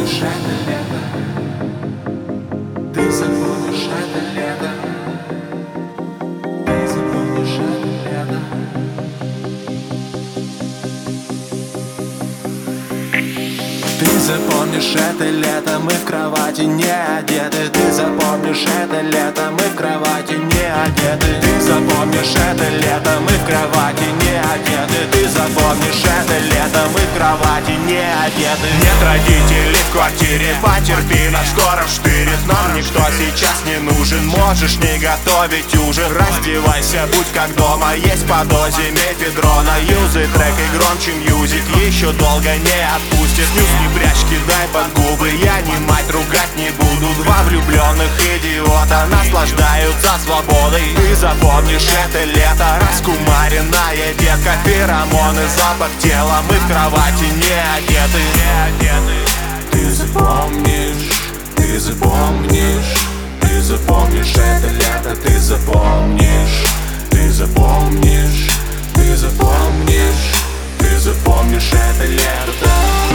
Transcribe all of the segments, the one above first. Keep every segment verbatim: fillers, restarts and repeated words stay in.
запомнишь это лето. Ты запомнишь это лето. Ты запомнишь это лето. Ты запомнишь это лето, мы в кровати не одеты. Ты запомнишь это лето, мы в кровати не одеты. Ты запомнишь это лето, мы в кровати не одеты. Ты запомнишь это лето, мы в кровати не одеты. Нет родителей в квартире, потерпи, нас скоро штырит. Нам никто сейчас не нужен, можешь не готовить ужин. Раздевайся, будь как дома, есть по дозе мефедрона. Юзай трек и громче мьюзик, еще долго не отпустит. Снюс не прячь, кидай под губы, я не мать, ругать не буду. Два влюбленных идиота наслаждаются свободой. Ты запомнишь это лето, раскумаренная детка. Феромоны, запах тела, мы в кровати не одеты, не одеты. Ты запомнишь, ты запомнишь, ты запомнишь это лето. Ты запомнишь, ты запомнишь, ты запомнишь, ты запомнишь это лето.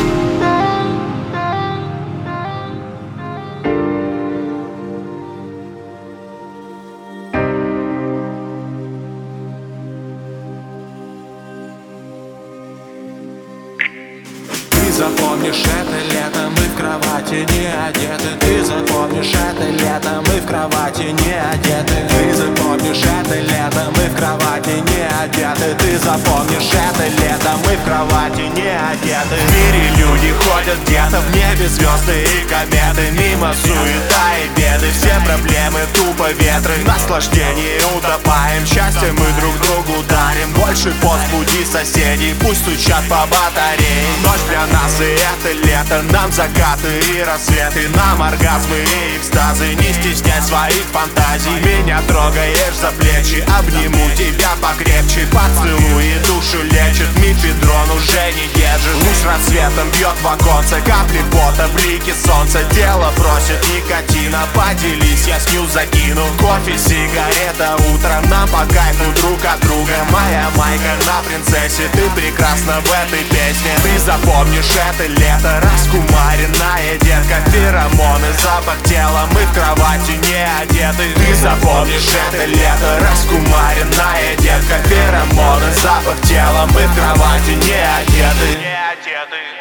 Ты запомнишь это лето, мы в кровати не одеты. Ты запомнишь это лето, мы в кровати не одеты. Ты запомнишь это лето, мы в кровати не одеты. Ты запомнишь это лето, мы в кровати не одеты. В мире люди ходят где-то, в небе звезды и кометы. Мимо суета и беды, все проблемы тупо ветры. В наслаждении утопаем, счастье мы друг другу дарим. Больше подбуди соседей, пусть стучат по батарее. Ночь для нас и это лето, нам закаты и рассветы. Нам оргазмы и экстазы, не стесняй своих фантазий. Меня трогаешь за плечи, обниму тебя покрепче. Поцелуй и душу лечит, мефедрон уже не держит. Луч рассветом бьет в оконце, капли пота, блики солнца. Тело просит никотина, поделись, я снюс закину. Кофе, сигарета, утро, нам по кайфу друг от друга. Моя майка на принцессе, ты прекрасна в этой песне. Ты запомнишь это лето, раскумаренная детка. Феромоны, запах тела, мы в кровати не одеты. Ты запомнишь это лето, раскумаренная детка. Феромоны, запах тела, мы в кровати не одеты. Не одеты.